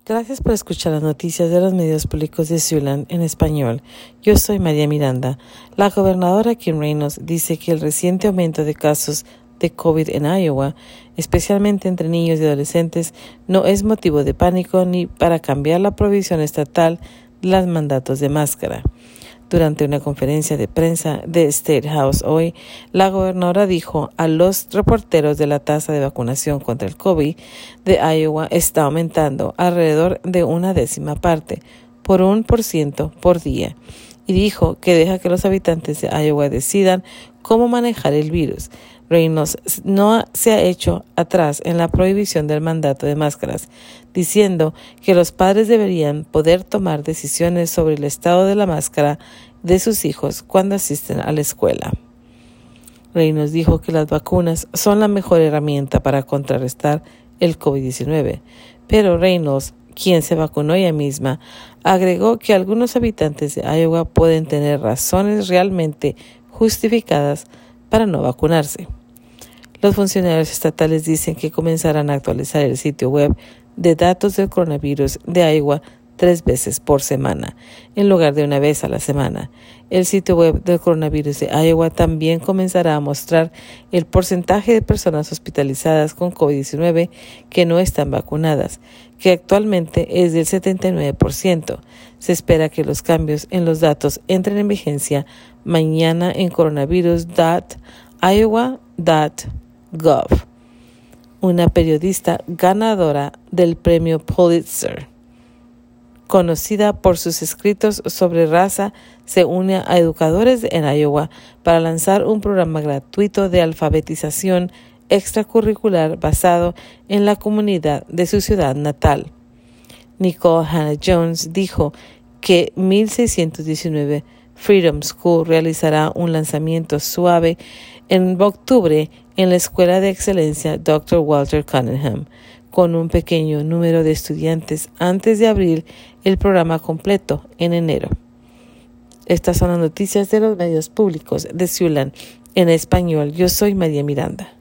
Gracias por escuchar las noticias de los medios públicos de Siouxland en español. Yo soy María Miranda. La gobernadora Kim Reynolds dice que el reciente aumento de casos de COVID en Iowa, especialmente entre niños y adolescentes, no es motivo de pánico ni para cambiar la prohibición estatal de los mandatos de máscara. Durante una conferencia de prensa de State House hoy, la gobernadora dijo a los reporteros de la tasa de vacunación contra el COVID de Iowa está aumentando alrededor de 1/10 parte, por 1% por día, y dijo que deja que los habitantes de Iowa decidan cómo manejar el virus. Reynolds no se ha hecho atrás en la prohibición del mandato de máscaras, diciendo que los padres deberían poder tomar decisiones sobre el estado de la máscara de sus hijos cuando asisten a la escuela. Reynolds dijo que las vacunas son la mejor herramienta para contrarrestar el COVID-19, pero Reynolds, quien se vacunó ella misma, agregó que algunos habitantes de Iowa pueden tener razones realmente justificadas para no vacunarse. Los funcionarios estatales dicen que comenzarán a actualizar el sitio web de datos del coronavirus de Iowa 3 veces por semana, en lugar de 1 vez a la semana. El sitio web del coronavirus de Iowa también comenzará a mostrar el porcentaje de personas hospitalizadas con COVID-19 que no están vacunadas, que actualmente es del 79%. Se espera que los cambios en los datos entren en vigencia mañana en coronavirus.iowa.gov. Una periodista ganadora del premio Pulitzer, conocida por sus escritos sobre raza, se une a educadores en Iowa para lanzar un programa gratuito de alfabetización extracurricular basado en la comunidad de su ciudad natal. Nicole Hannah-Jones dijo que 1619 Freedom School realizará un lanzamiento suave en octubre en la Escuela de Excelencia Dr. Walter Cunningham, con un pequeño número de estudiantes antes de abrir el programa completo en enero. Estas son las noticias de los medios públicos de Siouxland en español. Yo soy María Miranda.